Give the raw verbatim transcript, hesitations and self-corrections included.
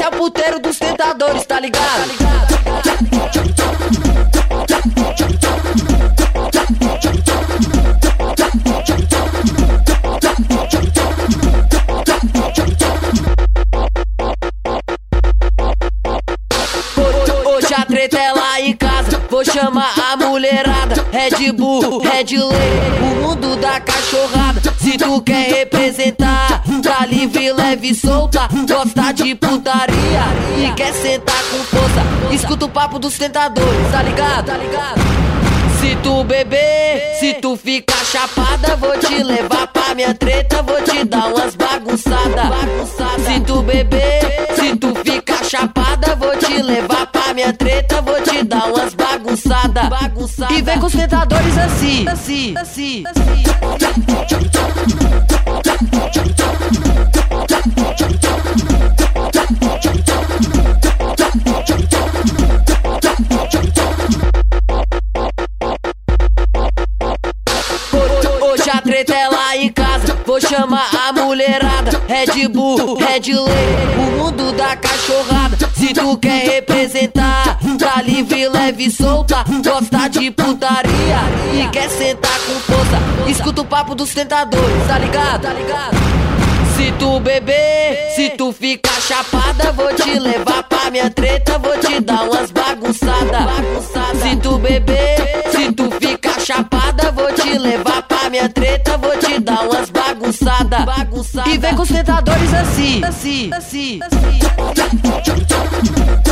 é o puteiro dos tentadores, tá ligado? Hoje a treta é lá em casa, vou chamar a mulherada. Red Bull, Red Lay, o mundo da cachorrada. Se tu quer representar, tá livre, leve e solta. Gosta de putaria e quer sentar com força, escuta o papo dos tentadores, tá ligado? Tá ligado? Se tu beber, se tu ficar chapada, vou te levar pra minha treta, vou te dar umas bagunçadas. Se tu beber, se tu ficar chapada, vou te levar pra minha treta, vou te dar umas bagunçadas. E vem com os tentadores assim, assim, assim, assim. Hoje a treta é lá em casa, vou chamar a mulherada. Red Bull, Red Lay, o mundo da cachorrada. Se tu quer representar, tá livre, leve e solta. Gosta de putaria e quer sentar com força, escuta o papo dos tentadores, tá ligado? Tá ligado? Se tu beber, se tu ficar chapada, vou te levar pra minha treta, vou te dar umas bagunçadas. Se tu beber, se tu ficar chapada, vou te levar pra minha treta, vou te dar umas bagunçadas. E vem com os tentadores assim, assim, assim, assim.